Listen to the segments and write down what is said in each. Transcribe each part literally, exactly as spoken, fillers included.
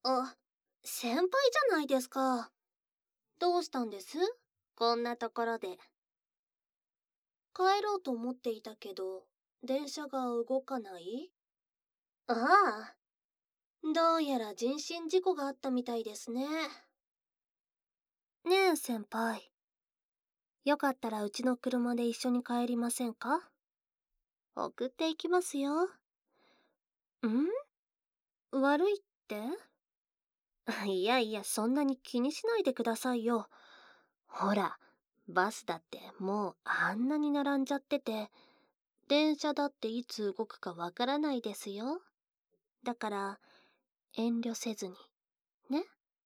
あ、先輩じゃないですか。どうしたんです？こんなところで。帰ろうと思っていたけど、電車が動かない？ああ、どうやら人身事故があったみたいですね。ねえ先輩、よかったらうちの車で一緒に帰りませんか？送っていきますよ。ん？悪いって？いやいや、そんなに気にしないでくださいよ。ほら、バスだってもうあんなに並んじゃってて、電車だっていつ動くかわからないですよ。だから、遠慮せずに、ね。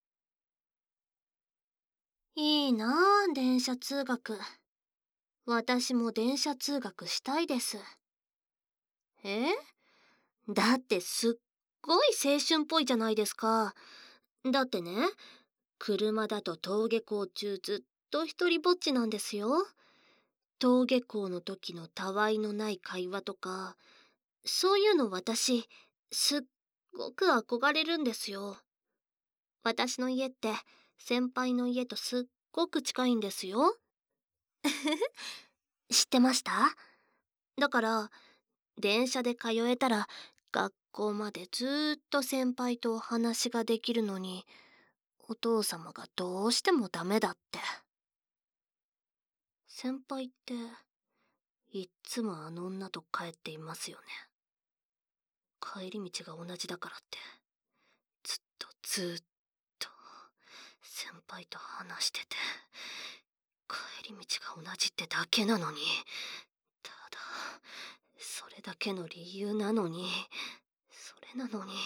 いいなあ、電車通学。私も電車通学したいです。え？だってすっごい青春っぽいじゃないですか。だってね、車だと登下校中ずっと一人ぼっちなんですよ。登下校の時のたわいのない会話とか、そういうの私、すっごく憧れるんですよ。私の家って先輩の家とすっごく近いんですよ。知ってました？だから、電車で通えたら学校までずーっと先輩とお話ができるのに、お父様がどうしてもダメだって。先輩って、いっつもあの女と帰っていますよね。帰り道が同じだからって、ずっとずーっと先輩と話してて、帰り道が同じってだけなのに、ただ、それだけの理由なのに、それなのに。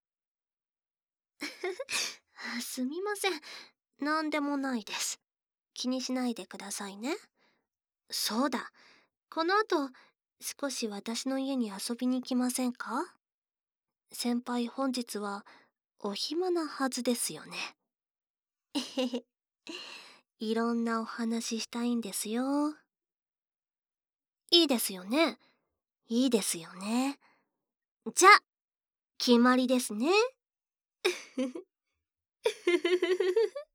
すみません。なんでもないです。気にしないでくださいね。そうだ。この後、少し私の家に遊びに来ませんか？先輩本日はお暇なはずですよね。えへへ。いろんなお話ししたいんですよ。いいですよね。いいですよね。じゃ、決まりですね。